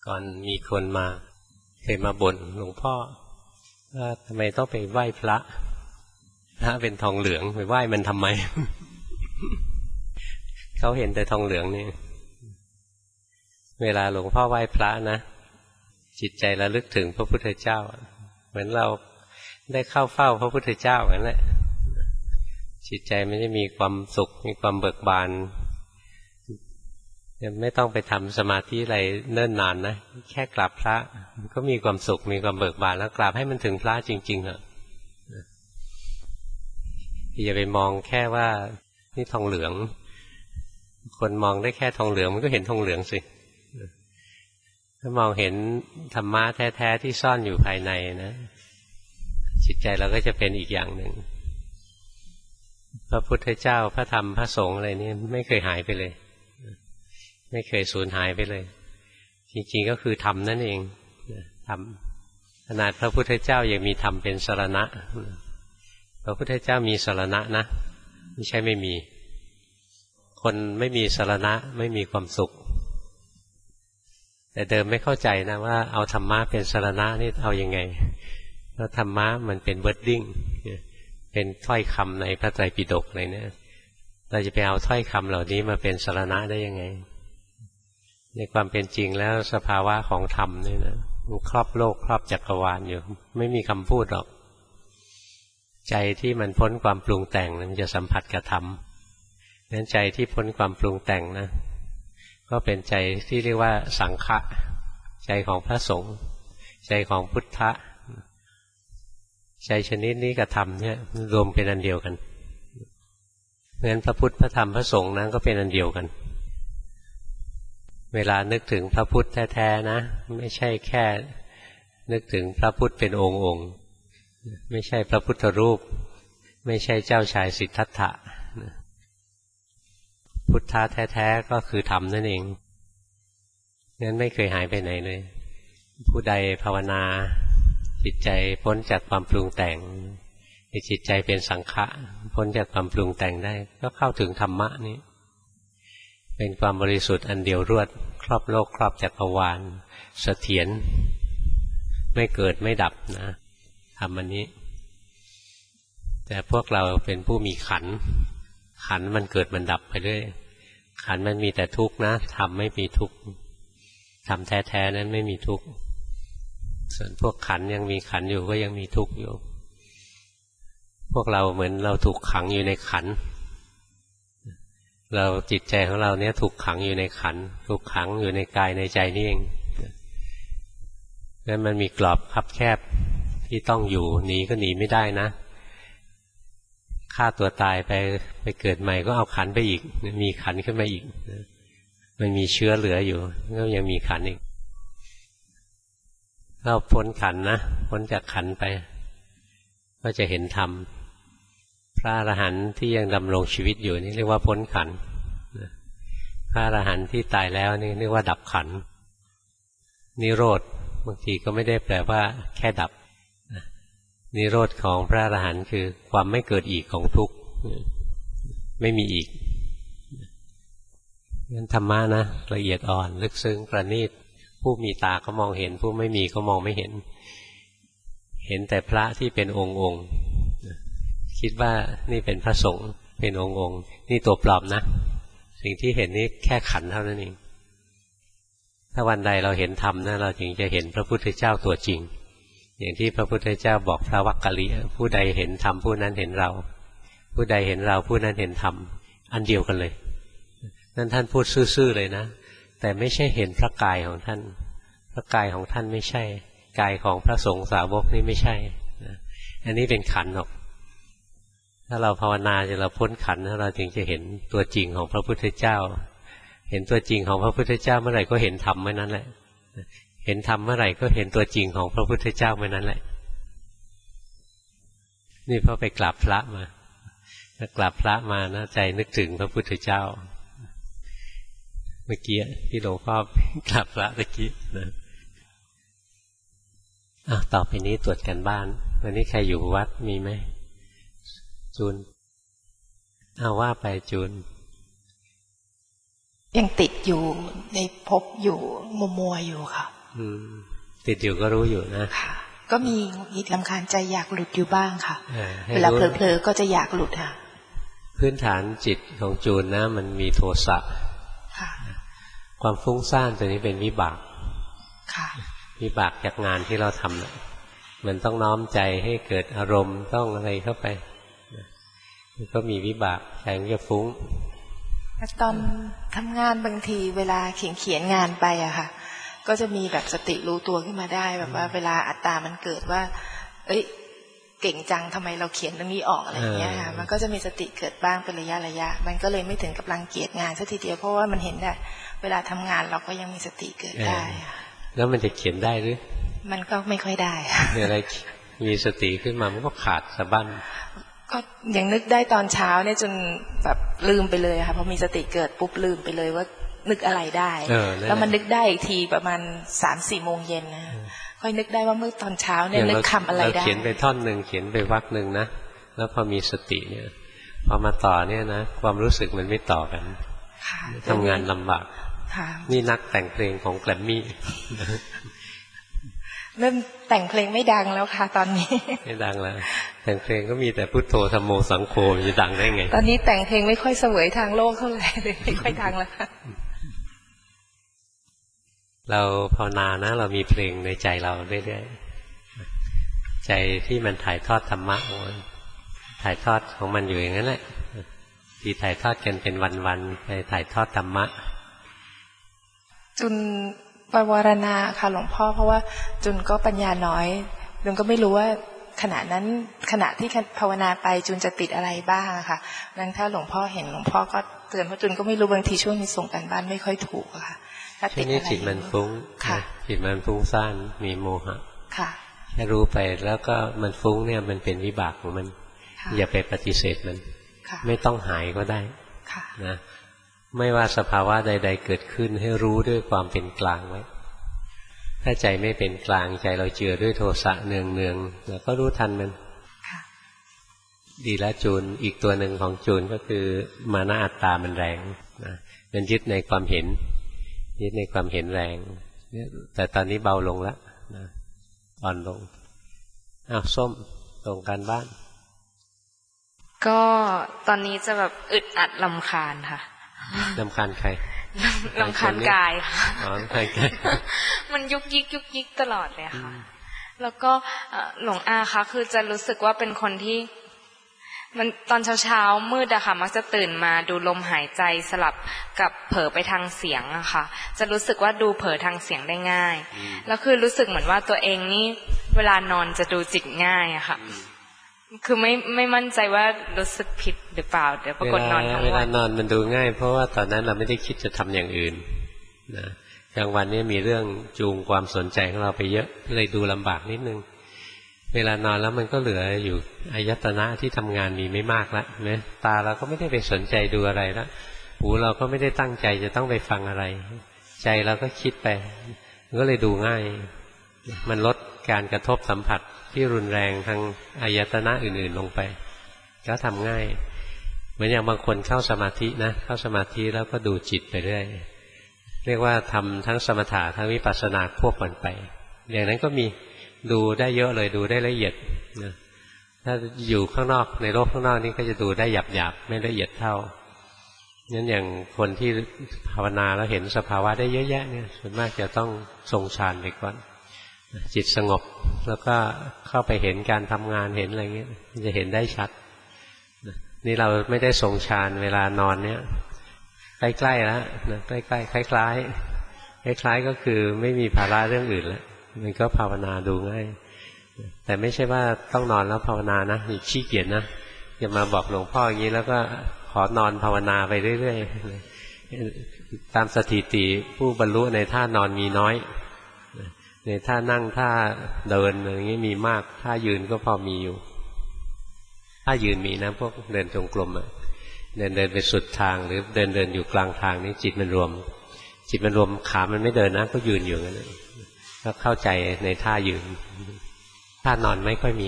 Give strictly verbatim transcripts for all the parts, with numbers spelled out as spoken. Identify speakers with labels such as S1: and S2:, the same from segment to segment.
S1: ก่อนมีคนมาเคยมาบ่นหลวงพ่อว่าทำไมต้องไปไหว้พระพระเป็นทองเหลืองไปไหว้มันทำไม เขาเห็นแต่ทองเหลืองนี่เวลาหลวงพ่อไหว้พระนะจิตใจระลึกถึงพระพุทธเจ้าเหมือนเราได้เข้าเฝ้าพระพุทธเจ้าเหมือนแหละจิตใจมันจะมีความสุขมีความเบิกบานไม่ต้องไปทำสมาธิอะไรเนิ่นนานนะแค่กราบพระมันก็มีความสุขมีความเบิกบานแล้วกราบให้มันถึงพระจริงๆเถอะอย่าไปมองแค่ว่านี่ทองเหลืองคนมองได้แค่ทองเหลืองมันก็เห็นทองเหลืองสิถ้ามองเห็นธรรมะแท้ๆที่ซ่อนอยู่ภายในนะจิตใจเราก็จะเป็นอีกอย่างหนึ่งพระพุทธเจ้าพระธรรมพระสงฆ์อะไรนี่ไม่เคยหายไปเลยไม่เคยสูญหายไปเลยจริงๆก็คือธรรมนั่นเองธรรมขนาดพระพุทธเจ้ายังมีธรรมเป็นสรณะพระพุทธเจ้ามีสรณะนะไม่ใช่ไม่มีคนไม่มีสรณะไม่มีความสุขแต่เดิมไม่เข้าใจนะว่าเอาธรรมะเป็นสรณะนี่เอายังไงเพราะธรรมะมันเป็นเวิร์ดดิ้งเป็นถ้อยคำในพระไตรปิฎกอะไรเนี่ยเราจะไปเอาถ้อยคำเหล่านี้มาเป็นสรณะได้ยังไงในความเป็นจริงแล้วสภาวะของธรรมนี่นะมันครอบโลกครอบจักรวาลอยู่ไม่มีคำพูดหรอกใจที่มันพ้นความปรุงแต่งมันจะสัมผัสกับธรรมนั้นใจที่พ้นความปรุงแต่งนะก็เป็นใจที่เรียกว่าสังฆะใจของพระสงฆ์ใจของพุทธะใจชนิดนี้กับธรรมเนี่ยรวมเป็นอันเดียวกันเพราะฉะนั้นพระพุทธพระธรรมพระสงฆ์นั้นก็เป็นอันเดียวกันเวลานึกถึงพระพุทธแท้ๆนะไม่ใช่แค่นึกถึงพระพุทธเป็นองค์องค์ไม่ใช่พระพุทธรูปไม่ใช่เจ้าชายสิทธัตถะพุทธะแท้ๆก็คือธรรมนั่นเองงั้นไม่เคยหายไปไหนเลยผู้ใดภาวนาจิตใจพ้นจากความปรุงแต่งจิตใจเป็นสังขะพ้นจากความปรุงแต่งได้ก็เข้าถึงธรรมะนี้เป็นความบริสุทธิ์อันเดียวรวดครอบโลกครอบจักรวาลเสถียรไม่เกิดไม่ดับนะธรรมอันนี้แต่พวกเราเป็นผู้มีขันธ์ขันธ์มันเกิดมันดับไปเรื่อยขันธ์มันมีแต่ทุกข์นะธรรมไม่มีทุกข์ธรรมแท้ๆนั้นไม่มีทุกข์ส่วนพวกขันธ์ยังมีขันธ์อยู่ก็ยังมีทุกข์อยู่พวกเราเหมือนเราถูกขังอยู่ในขันธ์เราจิตใจของเราเนี้ยถูกขังอยู่ในขันธ์ถูกขังอยู่ในกายในใจนี่เองแล้วมันมีกรอบคับแคบที่ต้องอยู่หนีก็หนีไม่ได้นะฆ่าตัวตายไปไปเกิดใหม่ก็เอาขันไปอีกมีขันขึ้นมาอีกมันมีเชื้อเหลืออยู่ก็ยังมีขันอีกเราพ้นขันนะพ้นจากขันไปก็จะเห็นธรรมพระอรหันต์ที่ยังดำรงชีวิตอยู่นี่เรียกว่าพ้นขันพระอรหันต์ที่ตายแล้วนี่เรียกว่าดับขันนิโรธบางทีก็ไม่ได้แปลว่าแค่ดับนิโรธของพระอรหันต์คือความไม่เกิดอีกของทุกข์ไม่มีอีกงั้นธรรมะนะละเอียดอ่อนลึกซึ้งประณีตผู้มีตาก็มองเห็นผู้ไม่มีก็มองไม่เห็นเห็นแต่พระที่เป็นองค์องค์คิดว่านี่เป็นพระสงฆ์เป็นองค์องค์นี่ตัวปลอมนะสิ่งที่เห็นนี่แค่ขันเท่านั้นเองถ้าวันใดเราเห็นธรรมนะเราจึงจะเห็นพระพุทธเจ้าตัวจริงอย่างที่พระพุทธเจ้าบอกพระวักกะลิผู้ใดเห็นธรรมผู้นั้นเห็นเราผู้ใดเห็นเราผู้นั้นเห็นธรรมอันเดียวกันเลยนั่นท่านพูดซื่อๆเลยนะแต่ไม่ใช่เห็นพระกายของท่านพระกายของท่านไม่ใช่กายของพระสงฆ์สาวกนี่ไม่ใช่อันนี้เป็นขันธ์หรอกถ้าเราภาวนาจะเราพ้นขันธ์เราจึงจะเห็นตัวจริงของพระพุทธเจ้าเห็นตัวจริงของพระพุทธเจ้าเมื่อไหร่ก็เห็นธรรมเมื่อนั้นแหละเห็นธรรมเมื่อไหร่ก็เห็นตัวจริงของพระพุทธเจ้าเมื่อนั้นแหละนี่พอไปกราบพระมากราบพระมานะใจนึกถึงพระพุทธเจ้าเมื่อกี้ที่หลวงพ่อกราบพระเมื่อกี้นะอ่ะต่อไปนี้ตรวจกันบ้านวันนี้ใครอยู่วัดมีไหมจูนเอาว่าไปจูน
S2: ยังติดอยู่ในภพอยู่มัวมัวอยู่ค่ะ
S1: อืมติดอยู่ก็รู้อยู่นะ
S2: ค่ะก็มีมีรำคาญใจอยากหลุดอยู่บ้างค่ะเวลาเผลอๆก็จะอยากหลุดค่ะ
S1: พื้นฐานจิตของจูนนะมันมีโทสะค่ะความฟุ้งซ่านตัวนี้เป็นวิบากค่ะวิบากจากงานที่เราทำนะมันต้องน้อมใจให้เกิดอารมณ์ต้องอะไรเข้าไปมันก็มีวิบากใจมันจะฟุ้ง
S2: ตอนทำงานบางทีเวลาเขียนเขียนงานไปอะค่ะก็จะมีแบบสติรู้ตัวขึ้นมาได้แบบว่าเวลาอัตตามันเกิดว่าเอ้ยเก่งจังทำไมเราเขียนตรงนี้ออกอะไรอย่างเงี้ยค่ะมันก็จะมีสติเกิดบ้างเป็นระยะระยะมันก็เลยไม่ถึงกับรังเกียจงานสักทีเดียวเพราะว่ามันเห็นได้เวลาทำงานเราก็ยังมีสติเกิดได้
S1: แล้วมันจะเขียนได้หรือ
S2: มันก็ไม่ค่อยได้
S1: มีอะไรมีสติขึ้นมามันก็ขาดสะบั้น
S2: ก็ยังนึกได้ตอนเช้าเนี่ยจนแบบลืมไปเลยค่ะพอมีสติเกิดปุ๊บลืมไปเลยว่านึกอะไรได้แล้วมันนึกได้อีกทีประมาณสามสี่โมงเย็นนะค่อยนึกได้ว่าเมื่อตอนเช้าเนี่ยนึกคำอะไรได้
S1: เราเขียนไปท่อนหนึ่งเขียนไปวรรคหนึ่งนะแล้วพอมีสติเนี่ยพอมาต่อเนี่ยนะความรู้สึกมันไม่ต่อกันทำงานลำบากนี่นักแต่งเพลงของแกรมมี่
S2: เริ่มแต่งเพลงไม่ดังแล้วค่ะตอนนี้
S1: ไม่ดังแล้วแต่งเพลงก็มีแต่พุทโธธัมโมสังโฆจะดังได้ไง
S2: ตอนนี้แต่งเพลงไม่ค่อยเสวยทางโลกเท่าไหร่เลยไม่ค่อยดังแล้วค่ะ
S1: เราภาวนานะเรามีเพลงในใจเราเรื่อยๆใจที่มันถ่ายทอดธรรมะของมันถ่ายทอดของมันอยู่อย่างนั้นแหละที่ถ่ายทอดกันเป็นวันๆไปถ่ายทอดธรรมะ
S2: จุนปวารณาค่ะหลวงพ่อเพราะว่าจุนก็ปัญญาน้อยจุนก็ไม่รู้ว่าขณะนั้นขณะที่ภาวนาไปจุนจะติดอะไรบ้างค่ะนั้นถ้าหลวงพ่อเห็นหลวงพ่อก็เตือนเพราะจุนก็ไม่รู้บางทีช่วงนี้ส่งกันบ้านไม่ค่อยถูกค่ะ
S1: ถ้าติดอะไรจิตมันฟุ้งจิตมันฟุ้งซ่านมีโมหะแค่รู้ไปแล้วก็มันฟุ้งเนี่ยมันเป็นวิบากของมันอย่าไปปฏิเสธมันไม่ต้องหายก็ได้นะไม่ว่าสภาวะใดๆเกิดขึ้นให้รู้ด้วยความเป็นกลางไว้ถ้าใจไม่เป็นกลางใจเราเจือด้วยโทสะเนืองๆแล้วก็รู้ทันมันดีแล้วจูนอีกตัวหนึ่งของจูนก็คือมานะอัตตามันแรงนะมันยึดในความเห็นยึดในความเห็นแรงแต่ตอนนี้เบาลงแล้วนะอ่อนลงอ้าวส้มตรงกันบ้าน
S3: ก็ตอนนี้จะแบบอึดอัดรำคาญค่ะ
S1: รำคาญใคร
S3: รำคาญกายค่ะ
S1: อ๋อรำคาญกาย
S3: มันยุกยิกยุกยิกตลอดเลยค่ะแล้วก็หลวงอาคะคือจะรู้สึกว่าเป็นคนที่มันตอนเช้าๆมืดอะค่ะมักจะตื่นมาดูลมหายใจสลับกับเผลอไปทางเสียงอะค่ะจะรู้สึกว่าดูเผลอทางเสียงได้ง่ายแล้วคือรู้สึกเหมือนว่าตัวเองนี่เวลานอนจะดูจิตง่ายอะค่ะคือไม่ไม่มั่นใจว่ารู้สึกผิดหรือเปล่าเดี๋ยวปรากฏนอนทั้งวัน
S1: เวลานอนมันดูง่ายเพราะว่าตอนนั้นเราไม่ได้คิดจะทำอย่างอื่นนะกลางวันนี้มีเรื่องจูงความสนใจของเราไปเยอะเลยดูลำบากนิดนึงเวลานอนแล้วมันก็เหลืออยู่อายตนะที่ทำงานมีไม่มากแล้วนะตาเราก็ไม่ได้ไปสนใจดูอะไรแล้วหูเราก็ไม่ได้ตั้งใจจะต้องไปฟังอะไรใจเราก็คิดไปมันก็เลยดูง่ายมันลดการกระทบสัมผัสที่รุนแรงทางอายตนะอื่นๆลงไปก็ทำง่ายเหมือนอย่างบางคนเข้าสมาธินะเข้าสมาธิแล้วก็ดูจิตไปเรื่อยเรียกว่าทำทั้งสมถะทั้งวิปัสสนาควบกันไปอย่างนั้นก็มีดูได้เยอะเลยดูได้ละเอียดนะถ้าอยู่ข้างนอกในโลกข้างนอกนี่ก็จะดูได้หยาบๆไม่ละเอียดเท่างั้นอย่างคนที่ภาวนาแล้วเห็นสภาวะได้เยอะแยะเนี่ยส่วนมากจะต้องทรงฌานไปก่อนจิตสงบแล้วก็เข้าไปเห็นการทำงานเห็นอะไรเงี้ยจะเห็นได้ชัดนี่เราไม่ได้ทรงฌานเวลานอนเนี่ยใกล้ๆแล้วนะใกล้ๆคล้ายๆคล้ายๆก็คือไม่มีภาระเรื่องอื่นแล้วมันก็ภาวนาดูง่ายแต่ไม่ใช่ว่าต้องนอนแล้วภาวนานะนี่ขี้เกียจนะอย่ามาบอกหลวงพ่ออย่างนี้แล้วก็ขอนอนภาวนาไปเรื่อยๆตามสถิติผู้บรรลุในท่านอนมีน้อยในท่านั่งท่าเดินอย่างนี้มีมากท่ายืนก็พอมีอยู่ท่ายืนมีนะพวกเดินจงกรมอะเดินเดินไปสุดทางหรือเดินเดินอยู่กลางทางนี้จิตมันรวมจิตมันรวมขามันไม่เดินนะก็ยืนอยู่งั้นก็เข้าใจในท่ายืนท่านอนไม่ค่อยมี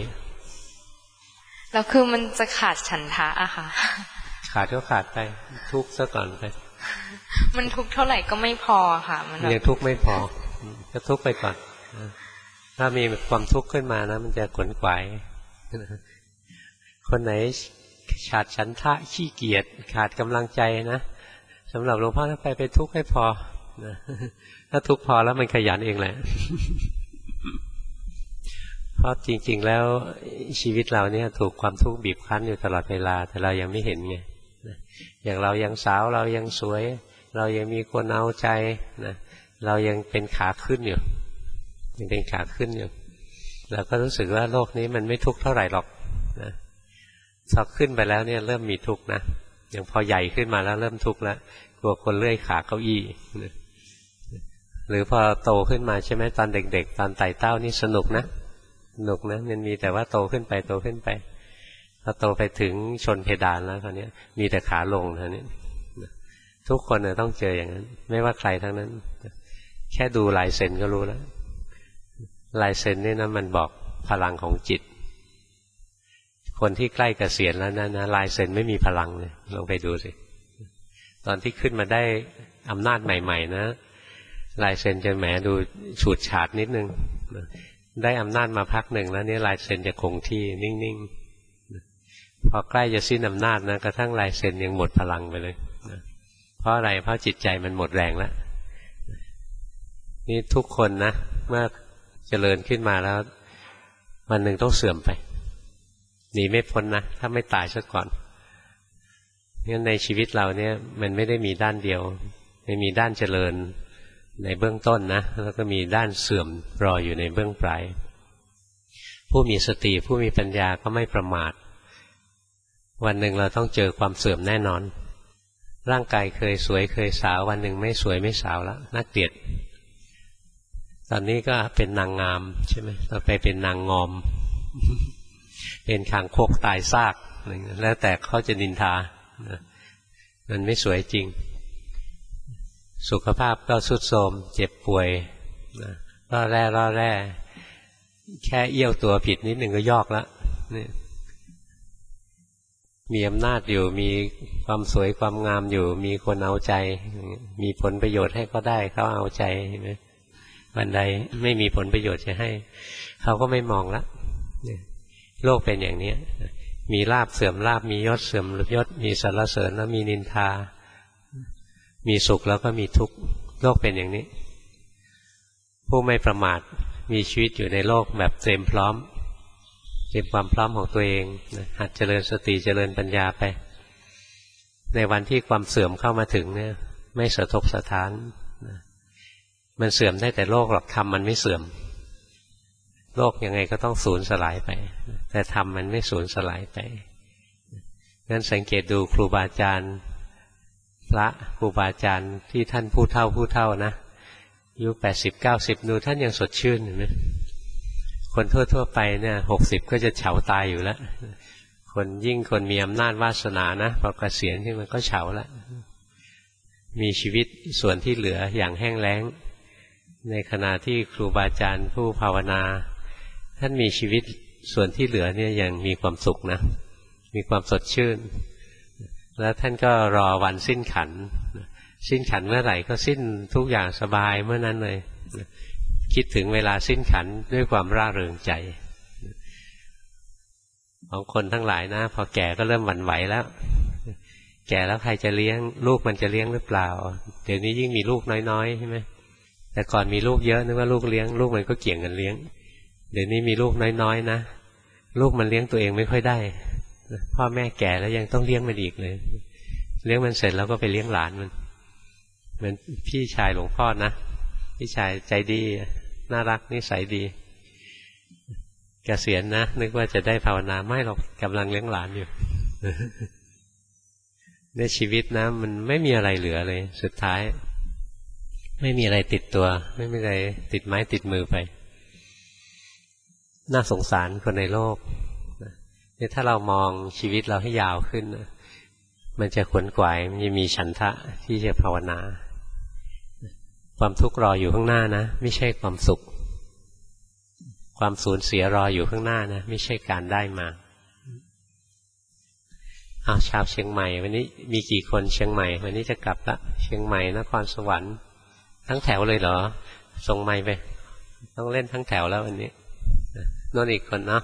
S3: แล้วคือมันจะขาดฉันทะอะค่ะ
S1: ขาดก็ขาดไปทุกข์ซะก่อนไป
S3: มันทุกข์เท่าไหร่ก็ไม่พอค่ะมัน
S1: ยังทุกข์ไม่พอก็ทุกข์ไปก่อนถ้ามีความทุกข์ขึ้นมานะมันจะขวนขวายคนไหนขาดฉันทะขี้เกียจขาดกำลังใจนะสำหรับหลวงพ่อถ้าไปไปทุกข์ให้พอถ้าทุกข์พอแล้วมันขยันเองแหละเพราะจริงๆแล้วชีวิตเราเนี่ยถูกความทุกข์บีบคั้นอยู่ตลอดเวลาแต่เรายังไม่เห็นไงอย่างเรายังสาวเรายังสวยเรายังมีคนเอาใจนะเรายังเป็นขาขึ้นอยู่ยังเป็นขาขึ้นอยู่เราก็รู้สึกว่าโลกนี้มันไม่ทุกข์เท่าไหร่หรอกนะพอขึ้นไปแล้วเนี่ยเริ่มมีทุกข์นะอย่างพอใหญ่ขึ้นมาแล้วเริ่มทุกข์แล้วกลัวคนเลื่อยขาเก้าอี้นะหรือพอโตขึ้นมาใช่ไหมตอนเด็กๆตอนไต่เต้านี่สนุกนะสนุกนะมันมีแต่ว่าโตขึ้นไปโตขึ้นไปพอโตไปถึงชนเพดานแล้วคราวนี้มีแต่ขาลงเท่านี้ทุกคนเนี่ยต้องเจออย่างนั้นไม่ว่าใครทั้งนั้นแค่ดูลายเซ็นก็รู้แล้วลายเซ็นนี่นะมันบอกพลังของจิตคนที่ใกล้เกษียณแล้วนะนะลายเซ็นไม่มีพลังเลยลองไปดูสิตอนที่ขึ้นมาได้อำนาจใหม่ๆนะลายเซ็นจะแหมดูฉูดฉาดนิดนึงได้อำนาจมาพักหนึ่งแล้วนี่ลายเซ็นจะคงที่นิ่งๆพอใกล้จะสิ้นอำนาจนะกระทั่งลายเซ็นยังหมดพลังไปเลยเพราะอะไรเพราะจิตใจมันหมดแรงแล้วนี่ทุกคนนะเมื่อเจริญขึ้นมาแล้ววันหนึ่งต้องเสื่อมไปหนีไม่พ้นนะถ้าไม่ตายซะก่อนงั้นในชีวิตเราเนี่ยมันไม่ได้มีด้านเดียวไม่มีด้านเจริญในเบื้องต้นนะแล้วก็มีด้านเสื่อมรออยู่ในเบื้องปลายผู้มีสติผู้มีปัญญาก็ไม่ประมาทวันหนึ่งเราต้องเจอความเสื่อมแน่นอนร่างกายเคยสวยเคยสาววันหนึ่งไม่สวยไม่สาวแล้วน่าเกลียดตอนนี้ก็เป็นนางงามใช่ไหมต่อไปเป็นนางงอม เป็นคางคกตายซากแล้วแต่เขาจะนินทามันไม่สวยจริงสุขภาพก็ทรุดโทรมเจ็บป่วยร่อแร่ร่อแร่แค่เอี้ยวตัวผิดนิดหนึ่งก็ยอกแล้วนี่มีอำนาจอยู่มีความสวยความงามอยู่มีคนเอาใจมีผลประโยชน์ให้ก็ได้เขาเอาใจเห็นไหมวันใดไม่มีผลประโยชน์จะให้เขาก็ไม่มองละโลกเป็นอย่างนี้มีลาภเสื่อมลาภมียศเสื่อมยศมีสรรเสริญแล้วมีนินทามีสุขแล้วก็มีทุกข์โลกเป็นอย่างนี้ผู้ไม่ประมาทมีชีวิตอยู่ในโลกแบบเต็มพร้อมเตรียมความพร้อมของตัวเองหัดเจริญสติเจริญปัญญาไปในวันที่ความเสื่อมเข้ามาถึงเนี่ยไม่สะทกสะท้านมันเสื่อมได้แต่โลกหรอกธรรมมันไม่เสื่อมโลกยังไงก็ต้องสูญสลายไปแต่ธรรมมันไม่สูญสลายไปงั้นสังเกตดูครูบาอาจารย์พระครูบาอาจารย์ที่ท่านผู้เฒ่าผู้เฒ่านะอายุแปดสิบเก้าสิบดูท่านยังสดชื่นเห็นไหมคนทั่วๆไปเนี่ยหกสิบก็จะเฉาตายอยู่แล้วคนยิ่งคนมีอำนาจวาสนานะพอเกษียณที่มันก็เฉาแล้วมีชีวิตส่วนที่เหลืออย่างแห้งแล้งในขณะที่ครูบาอาจารย์ผู้ภาวนาท่านมีชีวิตส่วนที่เหลือเนี่ยยังมีความสุขนะมีความสดชื่นแล้วท่านก็รอวันสิ้นขันสิ้นขันเมื่อไหร่ก็สิ้นทุกอย่างสบายเมื่อนั้นเลยคิดถึงเวลาสิ้นขันด้วยความร่าเริงใจของคนทั้งหลายนะพอแก่ก็เริ่มหวั่นไหวแล้วแก่แล้วใครจะเลี้ยงลูกมันจะเลี้ยงหรือเปล่าเดี๋ยวนี้ยิ่งมีลูกน้อยๆใช่ไหมแต่ก่อนมีลูกเยอะนึกว่าลูกเลี้ยงลูกมันก็เกี่ยงกันเลี้ยงเดี๋ยวนี้มีลูกน้อยๆนะลูกมันเลี้ยงตัวเองไม่ค่อยได้พ่อแม่แก่แล้วยังต้องเลี้ยงมันอีกเลยเลี้ยงมันเสร็จแล้วก็ไปเลี้ยงหลานมันเหมือนพี่ชายหลวงพ่อนะพี่ชายใจดีน่ารักนิสัยดีเกษียณนะนึกว่าจะได้ภาวนาไม่หรอกกำลังเลี้ยงหลานอยู่ ในชีวิตนะมันไม่มีอะไรเหลือเลยสุดท้ายไม่มีอะไรติดตัวไม่มีอะไรติดไม้ติดมือไปน่าสงสารคนในโลกนี่ถ้าเรามองชีวิตเราให้ยาวขึ้นมันจะขวนขวายมันจะมีฉันทะที่จะภาวนาความทุกข์รออยู่ข้างหน้านะไม่ใช่ความสุขความสูญเสียรออยู่ข้างหน้านะไม่ใช่การได้มาอ้าวชาวเชียงใหม่วันนี้มีกี่คนเชียงใหม่วันนี้จะกลับละเชียงใหม่นครสวรรค์ทั้งแถวเลยเหรอส่งไมค์ไปต้องเล่นทั้งแถวแล้ววันนี้นนอีกคนเนาะ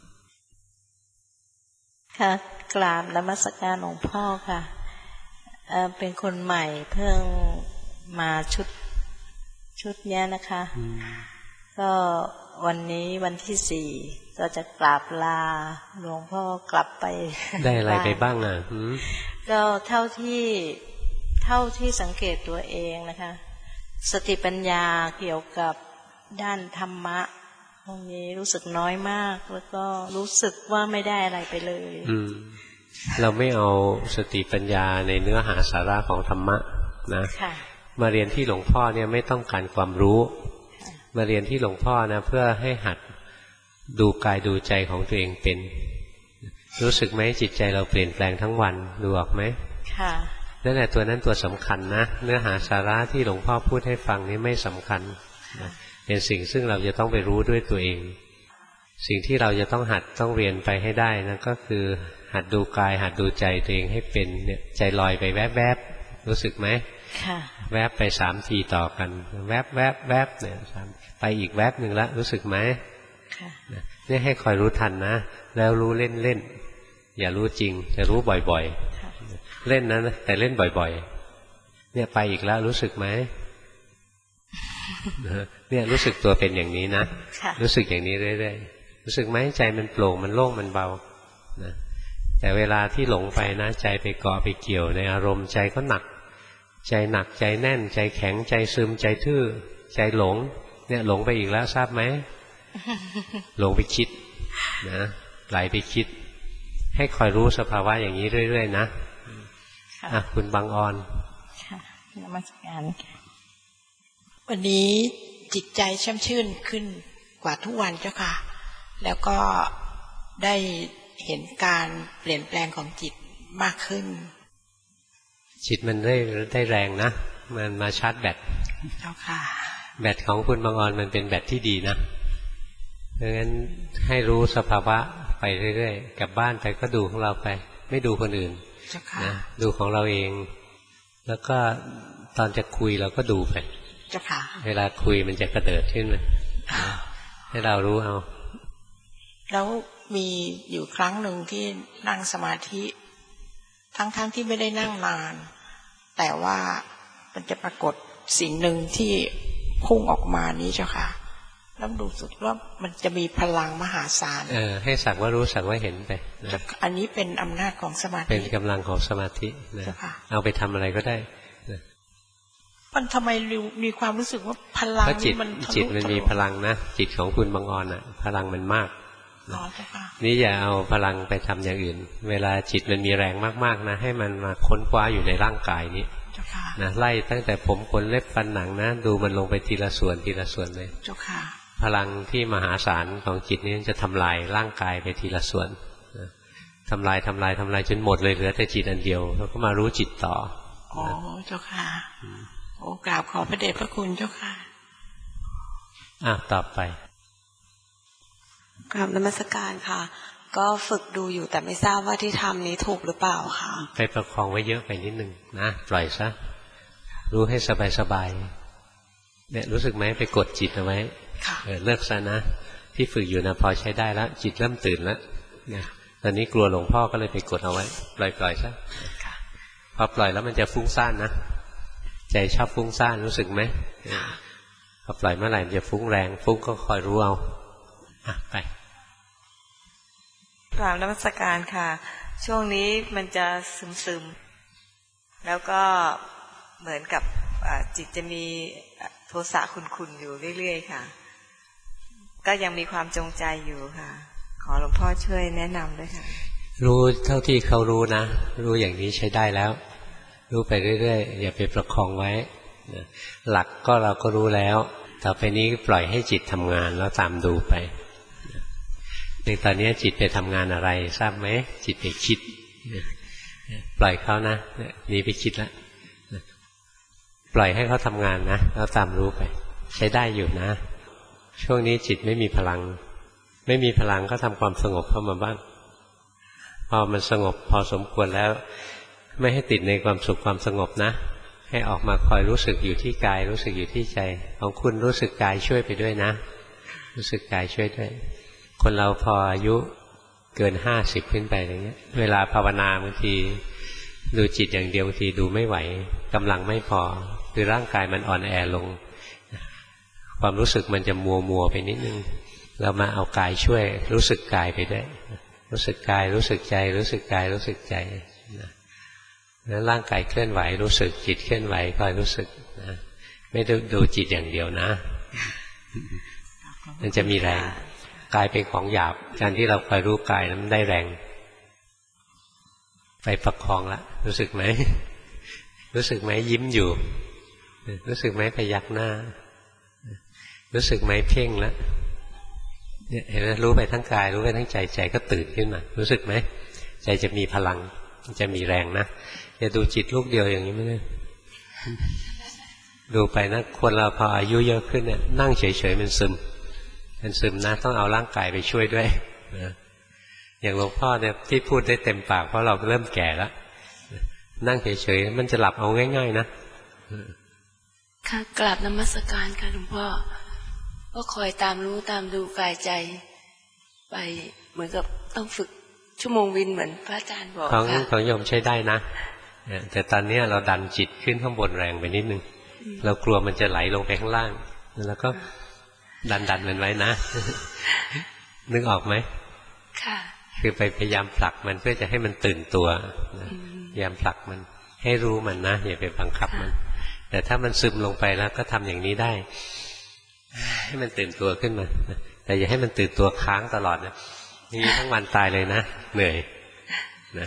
S4: ค่ะกราบนมัสการหลวงพ่อค่ะเอ่อเป็นคนใหม่เพิ่งมาชุดชุดเนี้ยนะคะก็วันนี้วันที่สี่ก็จะกราบลาหลวงพ่อกลับไป
S1: ได้อะไรไปบ้างอ่ะ
S4: ก็เท่าที่เท่าที่สังเกตตัวเองนะคะสติปัญญาเกี่ยวกับด้านธรรมะตรงนี้รู้สึกน้อยมากแล้วก็รู้สึกว่าไม่ได้อะไรไปเลย
S1: อืมเราไม่เอาสติปัญญาในเนื้อหาสาระของธรรมะนะมาเรียนที่หลวงพ่อเนี่ยไม่ต้องการความรู้มาเรียนที่หลวงพ่อนะเพื่อให้หัดดูกายดูใจของตัวเองเป็นรู้สึกไหมจิตใจเราเปลี่ยนแปลงทั้งวันดูออกไหม
S4: ค่ะ
S1: นั่นแหละตัวนั้นตัวสำคัญนะเนื้อหาสาระที่หลวงพ่อพูดให้ฟังนี้ไม่สำคัญนะเป็นสิ่งซึ่งเราจะต้องไปรู้ด้วยตัวเองสิ่งที่เราจะต้องหัดต้องเรียนไปให้ได้นะก็คือหัดดูกายหัดดูใจตัวเองให้เป็นเนี่ยใจลอยไปแวบๆรู้สึกไหม
S4: ค่ะ
S1: แวบไปสามทีต่อกันแวบแวบแวบเนี่ยไปอีกแวบหนึ่งละรู้สึกไหม
S4: ค่ะ
S1: นี่ให้คอยรู้ทันนะแล้วรู้เล่นเล่นอย่ารู้จริงจะรู้บ่อยๆเล่นนะแต่เล่นบ่อยๆเนี่ยไปอีกแล้วรู้สึกไหมเนี่ยรู้สึกตัวเป็นอย่างนี้นะรู้สึกอย่างนี้เรื่อยๆรู้สึกไหมใจมันโปร่งมันโล่งมันเบานะแต่เวลาที่หลงไปนะใจไปเกาะไปเกี่ยวในอารมณ์ใจก็หนักใจหนักใจแน่นใจแข็งใจซึมใจทื่อใจหลงเนี่ยหลงไปอีกแล้วทราบไหมหลงไปคิดนะไหลไปคิดให้คอยรู้สภาวะอย่างนี้เรื่อยๆนะอ่ะคุณบางออน
S4: ค่ะนมัสการ
S5: วันนี้จิตใจแช่มชื่นขึ้นกว่าทุกวันเจ้าค่ะแล้วก็ได้เห็นการเปลี่ยนแปลงของจิตมากขึ้น
S1: จิตมันได้ได้แรงนะมันมาชาร์จแบต
S5: เจ้าค่ะ
S1: แบตของคุณบางออนมันเป็นแบตที่ดีนะดังนั้นให้รู้สภาวะไปเรื่อยๆกลับบ้านไปก็ดูของเราไปไม่ดูคนอื่นนะดูของเราเองแล้วก็ตอนจะคุยเราก็ดูไปเวลาคุยมันจะกระเดิดขึ้นมาให้เรารู้เอา
S5: แล้วมีอยู่ครั้งหนึ่งที่นั่งสมาธิทั้งๆ ท, ที่ไม่ได้นั่งนานแต่ว่ามันจะปรากฏสิ่งหนึ่งที่พุ่งออกมานี้เจ้าค่ะแล้วดูสุดว่ามันจะมีพลังมหาศาล
S1: เออให้สักว่ารู้สักว่าเห็นไป
S5: นะอันนี้เป็นอำนาจของสมาธิ
S1: เป็นกำลังของสมาธินะเอาไปทำอะไรก็ได้นะ
S5: มันทำไมมีความรู้สึกว่าพลัง
S1: นี่มันจิตมันมีพลังนะจิตของคุณบางออนอ่ะพลังมันมากนี่อย่าเอาพลังไปทำอย่างอื่นเวลาจิตมันมีแรงมากๆนะให้มันมาค้นคว้าอยู่ในร่างกายนี้นะไล่ตั้งแต่ผมขนเล็บฟันหนังนะดูมันลงไปทีละส่วนทีละส่วนเลยพลังที่มหาศาลของจิตนี้จะทำลายร่างกายไปทีละส่วนนะทำลายทำลายทำลายจนหมดเลยเหลือแต่จิตอันเดียวแล้วก็มารู้จิตต่อ
S5: อ๋อเจ้าค่ะโอ้กราบขอพระเดชพระคุณเจ้าค่ะ
S1: อ่ะต่อไป
S6: กราบนมัสการค่ะก็ฝึกดูอยู่แต่ไม่ทราบว่าที่ทำนี้ถูกหรือเปล่าค่ะ
S1: ไปประคองไว้เยอะไปนิดนึงนะปล่อยซะรู้ให้สบายสบายเนี่ยรู้สึกไหมไปกดจิตเอาไว้เออเลิกซะนะที่ฝึกอยู่นะพอใช้ได้แล้วจิตเริ่มตื่นแล้วเนี่ยตอนนี้กลัวหลวงพ่อก็เลยไปกดเอาไว้ปล่อยปล่อยซะพอปล่อยแล้วมันจะฟุ้งซ่านนะใจชอบฟุ้งซ่านรู้สึกไหมพอปล่อยเมื่อไหร่มันจะฟุ้งแรงฟุ้งก็คอยรู้เอาอ่ะไป
S6: กราบนมัสการค่ะช่วงนี้มันจะซึมๆแล้วก็เหมือนกับจิตจะมีโทสะขุ่นๆอยู่เรื่อยๆค่ะก็ยังมีความจงใจอยู่ค่ะขอหลวงพ่อช่วยแนะนำด้วยค่ะ
S1: รู้เท่าที่เขารู้นะรู้อย่างนี้ใช้ได้แล้วรู้ไปเรื่อยๆอย่าไปประคองไว้หลักก็เราก็รู้แล้วต่อไปนี้ปล่อยให้จิตทำงานแล้วตามดูไปในตอนนี้จิตไปทำงานอะไรทราบไหมจิตไปคิดปล่อยเขานะนี่ไปคิดแล้วปล่อยให้เขาทำงานนะแล้วตามรู้ไปใช้ได้อยู่นะช่วงนี้จิตไม่มีพลังไม่มีพลังก็ทำความสงบเข้ามาบ้างพอมันสงบพอสมควรแล้วไม่ให้ติดในความสุขความสงบนะให้ออกมาคอยรู้สึกอยู่ที่กายรู้สึกอยู่ที่ใจของคุณรู้สึกกายช่วยไปด้วยนะรู้สึกกายช่วยด้วยคนเราพออายุเกินห้าสิบขึ้นไปอะไรเงี้ยเวลาภาวนาบางทีดูจิตอย่างเดียวบางทีดูไม่ไหวกำลังไม่พอคือร่างกายมันอ่อนแอลงความรู้สึกมันจะมัวมัวไปนิดนึงเรามาเอากายช่วยรู้สึกกายไปด้วยรู้สึกกายรู้สึกใจรู้สึกกายรู้สึกใจแล้วร่างกายเคลื่อนไหวรู้สึกจิตเคลื่อนไหวคอยรู้สึกนะไม่ได้ดูจิตอย่างเดียวนะมันจะมีแรงกายเป็นของหยาบการที่เราคอยรู้กายนั้นได้แรงไปประคองละรู้สึกไหมรู้สึกไหมยิ้มอยู่รู้สึกไหมพยักหน้ารู้สึกไหมเพ่งแล้วเนี่ยเห็นไหมรู้ไปทั้งกายรู้ไปทั้งใจใจก็ตื่นขึ้นมารู้สึกไหมใจจะมีพลังจะมีแรงนะอย่าดูจิตลูกเดียวอย่างนี้ไม่ได้ดูไปนะคนเราพออายุเยอะขึ้นเนี่ยนั่งเฉยๆมันซึมมันซึมนะต้องเอาร่างกายไปช่วยด้วยนะอย่างหลวงพ่อเนี่ยที่พูดได้เต็มปากเพราะเราเริ่มแก่แล้วนั่งเฉยๆมันจะหลับเอาง่ายๆนะ
S2: ค่ะกราบนมัสการค่ะหลวงพ่อก็คอยตามรู้ตามดูกายใจไปเหมือนกับต้องฝึกชั่วโมงวินเหมือนพระอาจารย์บอกค่ะของ
S1: ของโยมใช้ได้นะแต่ตอนนี้เราดันจิตขึ้นข้างบนแรงไปนิดนึงเรากลัวมันจะไหลลงไปข้างล่างแล้วก็ดันดันมันไว้นะนึกออกไหมค่ะคือไปพยายามผลักมันเพื่อจะให้มันตื่นตัวพยายามผลักมันให้รู้มันนะอย่าไปบังคับมันแต่ถ้ามันซึมลงไปแล้วก็ทำอย่างนี้ได้ให้มันตื่นตัวขึ้นมาแต่อย่าให้มันตื่นตัวค้างตลอดนะนี่ทั้งวันตายเลยนะเหนื่อยนะ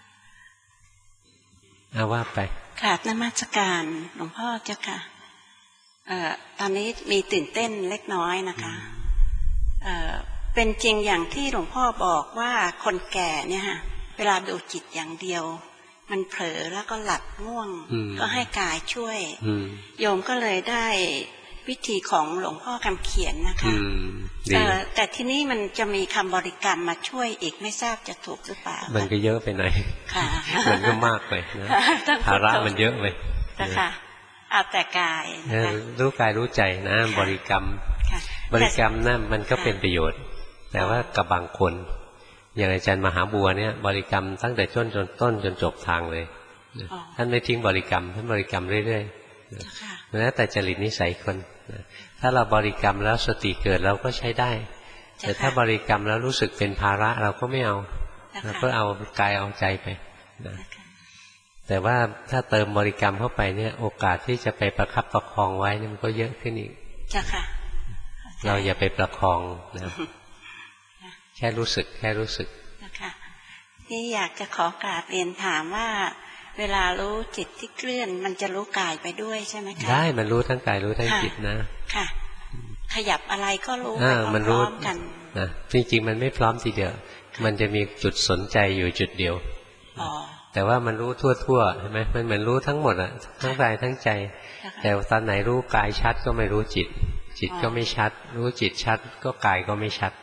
S1: เอาว่าไป
S7: กราบนมัสการหลวงพ่อเจ้าค่ะเอ่อตอนนี้มีตื่นเต้นเล็กน้อยนะคะเอ่อเป็นจริงอย่างที่หลวงพ่อบอกว่าคนแก่เนี่ยฮะเวลาดูจิตอย่างเดียวมันเผลอแล้วก็หลับง่วงก็ให้กายช่วยโยมก็เลยได้วิธีของหลวงพ่อคำเขียนนะคะแต่แต่ที่นี้มันจะมีคำบริกรรมมาช่วยอีกไม่ทราบจะถูกหรือเปล่า
S1: มันก็เยอะไปหน่อยมันก็มากไปนะภาระมันเยอะไป
S7: นะคะเอาแต่กาย
S1: รู้กายรู้ใจนะบริกรรมบริกรรมนั่นมันก็เป็นประโยชน์แต่ว่ากับบางคนอย่างอาจารย์มหาบัวเนี่ยบริกรรมตั้งแต่ต้นจนต้นจนจบทางเลยท่านไม่ทิ้งบริกรรมท่านบริกรรมเรื่อยๆแล้วแต่จริตนิสัยคนถ้าเราบริกรรมแล้วสติเกิดเราก็ใช้ได้แต่ถ้าบริกรรมแล้วรู้สึกเป็นภาระเราก็ไม่เอาเราก็เอากายเอาใจไปนะแต่ว่าถ้าเติมบริกรรมเข้าไปเนี่ยโอกาสที่จะไปประคับประคองไว้มันก็เยอะขึ้นอีกเราอย่าไปประคองนะแค่รู้สึกแค่รู้สึก
S7: นะคะที่อยากจะขอกราบเรียนถามว่าเวลารู้จิตที่เคลื่อนมันจะรู้กายไปด้วยใช่ไหมคะ
S1: ได้มันรู้ทั้งกายรู้ทั้งจิตนะ
S7: ค่ะขยับอะไรก็รู้ไปพร้อมกัน
S1: นะจริงๆมันไม่พร้อมทีเดียวมันจะมีจุดสนใจอยู่จุดเดียวแต่ว่ามันรู้ทั่วๆใช่ไหมมันเหมือนรู้ทั้งหมดอะทั้งกายทั้งใจแต่ตอนไหนรู้กายชัดก็ไม่รู้จิตจิตก็ไม่ชัดรู้จิตชัดก็กายก็ไม่ชัด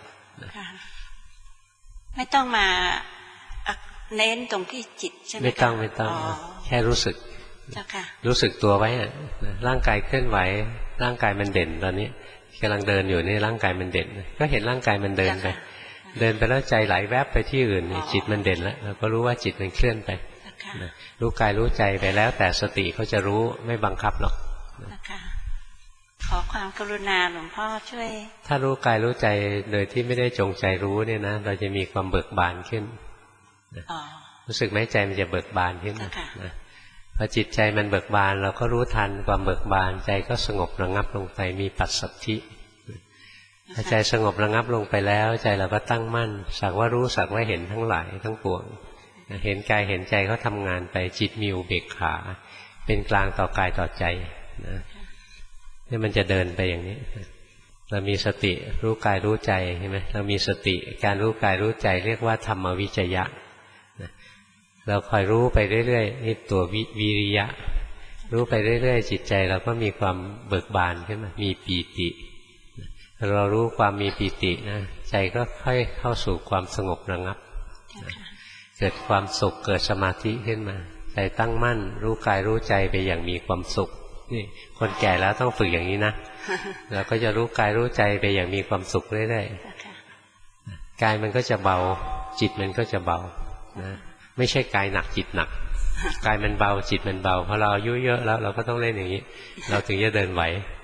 S7: ไม่ต้องมาเน้นตรงที่จิตใช่ไหม
S1: ไม่ต้องไม่ต้องแค่รู้สึกรู้สึกตัวไว้อะร่างกายเคลื่อนไหวร่างกายมันเด่นตอนนี้กำลังเดินอยู่นี่ร่างกายมันเด่นก็เห็นร่างกายมันเดินไปเดินไปแล้วใจไหลแวบไปที่อื่นจิตมันเด่นแล้วเราก็รู้ว่าจิตมันเคลื่อนไปรู้กายรู้ใจไปแล้วแต่สติเขาจะรู้ไม่บังคับหรอก
S7: ขอความกรุณาหลวงพ่อช่วย
S1: ถ้ารู้กายรู้ใจโดยที่ไม่ได้จงใจรู้เนี่ยนะเราจะมีความเบิกบานขึ้นรู้สึกไหมใจมันจะเบิกบานขึ้นนะพอจิตใจมันเบิกบานเราก็รู้ทันความเบิกบานใจก็สงบระงับลงไปมีปัสสัทธิพอใจสงบระงับลงไปแล้วใจเราก็ตั้งมั่นสักว่ารู้สักว่าเห็นทั้งหลายทั้งปวงเห็นกายเห็นใจเขาทำงานไปจิตมีอุเบกขาเป็นกลางต่อกายต่อใจนะนี่มันจะเดินไปอย่างนี้เรามีสติรู้กายรู้ใจใช่ไหมเรามีสติการรู้กายรู้ใจเรียกว่าธรรมวิจยะเราคอยรู้ไปเรื่อยๆนี่ตัววิริยะรู้ไปเรื่อยๆจิตใจเราก็มีความเบิกบานขึ้นมามีปีติเรารู้ความมีปีตินะใจก็ค่อยเข้าสู่ความสงบระงับเกิดความสุขเกิดสมาธิขึ้นมาใจตั้งมั่นรู้กายรู้ใจไปอย่างมีความสุขนี่คนแก่แล้วต้องฝึกอย่างนี้นะ เราก็จะรู้กายรู้ใจไปอย่างมีความสุขเรื่อยๆกายมันก็จะเบาจิตมันก็จะเบานะไม่ใช่กายหนักจิตหนักกายมันเบาจิตมันเบาพอเราอายุเยอะแล้วเราก็ต้องเล่นอย่างนี้เราถึงจะเดินไหว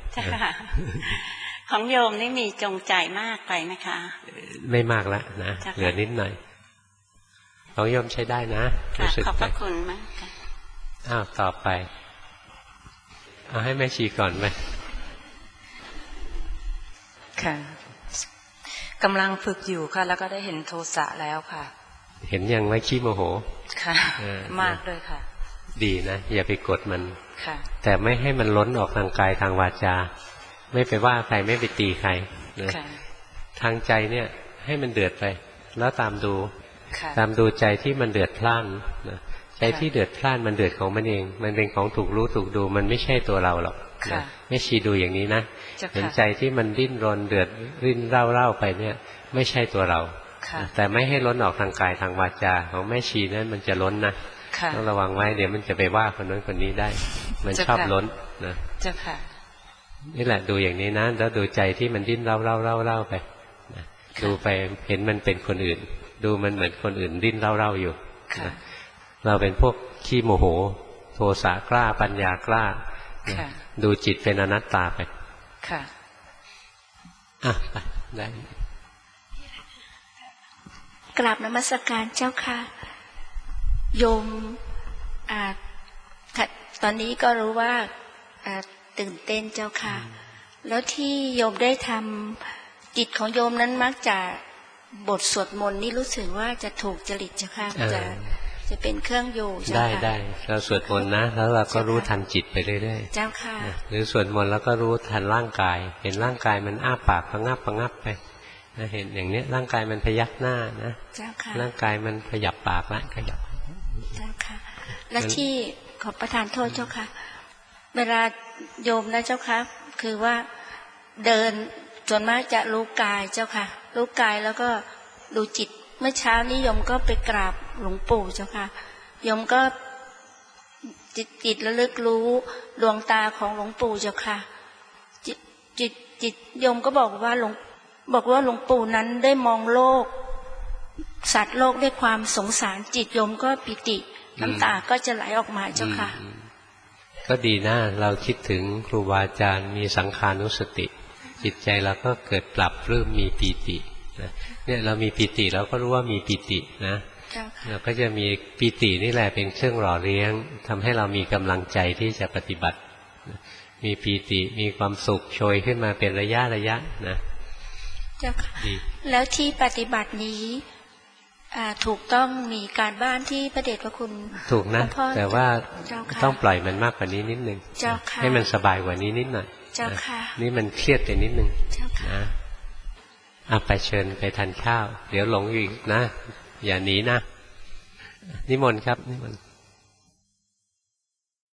S7: ของโยมนี่มีจงใจมากไปไหมคะ
S1: ไม่มากแล้วนะเหลือนิดหน่อยของโยมใช้ได้นะรู้สึกขอบพระคุณมากค่ะอ้าวต่อไปเอาให้แม่ชีก่อนไหม
S8: ค่ะกำลังฝึกอยู่ค่ะแล้วก็ได้เห็นโทสะแล้วค่ะ
S1: เห็นยังไม่ขี้โมโห
S8: ค่ะมากเลยค่ะ
S1: ดีนะอย่าไปกดมัน
S8: ค่ะ
S1: แต่ไม่ให้มันล้นออกทางกายทางวาจาไม่ไปว่าใครไม่ไปตีใครนะทางใจเนี่ยให้มันเดือดไปแล้วตามดูตามดูใจที่มันเดือดพล่านนะใจที่เดือดพล่านมันเดือดของมันเองมันเป็นของถูกรู้ถูกดูมันไม่ใช่ตัวเราหรอกนะไม่ชี้ดูอย่างนี้นะเห็นใจที่มันดิ้นรนเดือดริ้นเร่าเร่าไปเนี่ยไม่ใช่ตัวเราแต่ไม่ให้ล้นออกทางกายทางวาจาของแม่ชีนั้นมันจะล้นนะต้องระวังไว้เดี๋ยวมันจะไปว่าคนนั้นคนนี้ได้มันชอบล้นนะ
S8: เจ้าค่ะ
S1: นี่แหละดูอย่างนี้นะแล้วดูใจที่มันดิ้นเร่าเร่าเร่าเร่าไปดูไปเห็นมันเป็นคนอื่นดูมันเหมือนคนอื่นดิ้นเร่าเร่าอยู่เราเป็นพวกขี้โมโหโทสะกล้าปัญญากล้าดูจิตเป็นอนัตตาไป
S8: ค่ะ
S1: อ่ะไปได้
S9: กราบนมัสการเจ้าค่ะโยมอ่าตอนนี้ก็รู้ว่าตื่นเต้นเจ้าค่ะแล้วที่โยมได้ทำจิตของโยมนั้นมักจะบทสวดมนต์นี่รู้สึกว่าจะถูกจริตเจ้าค่ะจะจะเป็นเครื่องอยู่เจ้าค่ะได้
S1: ได้เราสวดมนต์นะแล้วเราก็รู้ทันจิตไปเรื่อย
S9: ๆเจ้าค่ะ
S1: หรือสวดมนต์แล้วก็รู้ทันร่างกายเห็นร่างกายมันอ้าปากพะงับพะงับไปเห็นอย่างนี้ร่างกายมันพยักหน้านะ
S9: เจ้าค่ะ
S1: ร่างกายมันขยับปากละขยับ
S9: เจ้าค่ะและที่ขอประทานโทษเจ้าค่ะเวลาโยมนะเจ้าค่ะคือว่าเดินส่วนมากจะรู้กายเจ้าค่ะรู้กายแล้วก็ดูจิตเมื่อเช้านี้โยมก็ไปกราบหลวงปู่เจ้าค่ะโยมก็จิตจิตระลึกรู้ดวงตาของหลวงปู่เจ้าค่ะจิตจิตจิตโยมก็บอกว่าหลวงบอกว่าหลวงปู่นั้นได้มองโลกสัตว์โลกด้วยความสงสารจิตโยมก็ปิติน้ำตาก็จะไหลออกมาเจ้าค่ะ
S1: ก็ดีนะเราคิดถึงครูบาอาจารย์มีสังขานุสติจิตใจเราก็เกิดปรับเริ่มมีปีตินะเนี่ยเรามีปีติเราก็รู้ว่ามีปีตินะเราก็จะมีปีตินี่แหละเป็นเครื่องหล่อเลี้ยงทำให้เรามีกำลังใจที่จะปฏิบัติมีปีติมีความสุขโชยขึ้นมาเป็นระยะระยะนะ
S9: เจ้าค่ะแล้วที่ปฏิบัตินี้ถูกต้องมีการบ้านที่พระเดชพระคุณ
S1: ถูกนะแต่ว่าต้องปล่อยมันมากกว่านี้นิดนึงให้มันสบายกว่านี้นิดหน่อยนี่มันเครียดไปนิดนึงนะเอาไปเชิญไปทานข้าวเดี๋ยวหลงอีกนะอย่าหนีนะนิมนต์ครับนิมนต์